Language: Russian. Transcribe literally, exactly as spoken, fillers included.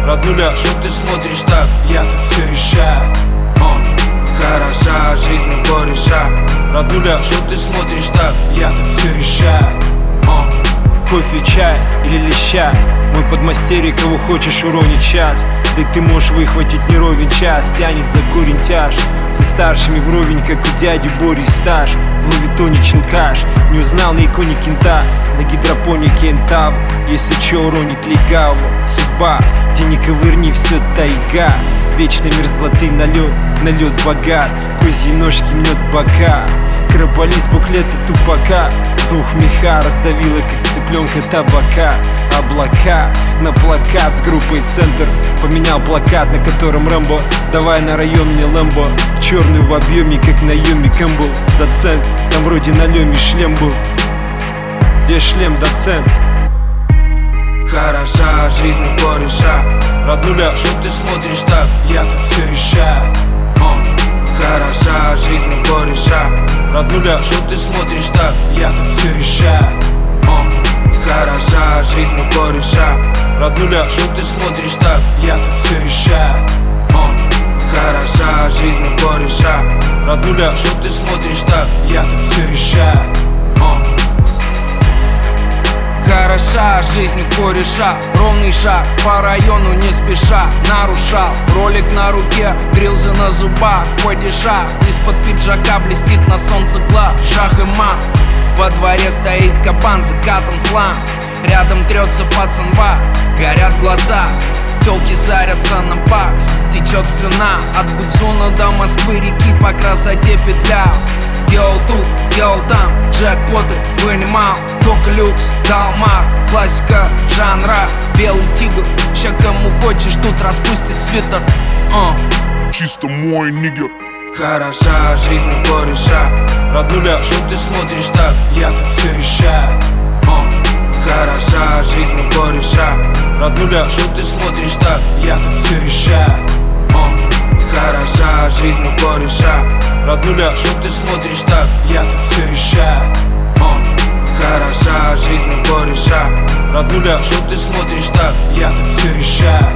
роднуля. Что ты смотришь так? Я тут все решаю. О, хороша жизнь у кореша, Роднуля, что ты смотришь так? я тут все решаю. О, кофе, чай или леща, мой подмастерье, кого хочешь уронить час. Да и ты можешь выхватить неровен час. Тянет за корень тяж, со старшими вровень, как у дяди Бори стаж. В Лувитоне челкаш, не узнал на иконе кента. На гидропонике энтав, если чё уронит легаву. Судьба, где не ковырни, все тайга. Вечной мерзлоты налет, налет богат. Козьи ножки мнет бока. Краболист буклеты тупака. Слух меха раздавила, как цыпленка табака. Облака на плакат с группой «Центр». Поменял плакат, на котором Рэмбо. Давай на район мне Лэмбо. Черный в объеме, как наемник Кэмпбелл. Доцент, там вроде на леме шлем был. Где шлем, доцент? хороша жизнь у кореша, Роднуля, что ты смотришь так? я тут все решаю. О, хороша жизнь у кореша, Роднуля, что ты смотришь так? я тут все решаю. О, хороша жизнь у кореша, Роднуля, что ты смотришь так? я тут все решаю. О, хороша жизнь у кореша, Роднуля, что ты смотришь так? я тут все решаю. О, хороша жизнь у кореша, ровный шаг по району не спеша нарушал. Ролик на руке, грилзы на зубах, падеша. Из-под пиджака блестит на солнце глаз. Шах и мат, во дворе стоит кабан, закатан флам. Рядом трется пацанва, горят глаза. Тёлки зарятся на бакс, течет слюна. От Гудзона до Москвы реки по красоте петля. Делал тут, делал там, джекпоты вынимал. Только люкс, далмар, классика жанра. Белый тигр, ща кому хочешь тут распустит свитер. uh. Чисто мой нигер. Хороша жизнь у кореша, Роднуля, что ты смотришь так? я тут все решаю. О, хороша жизнь у кореша, Роднуля, что ты смотришь так? я тут все решаю. О, хороша жизнь у кореша, Роднуля, что ты смотришь так? я тут все решаю. О, хороша жизнь у кореша, Роднуля, что ты смотришь так? я тут все решаю.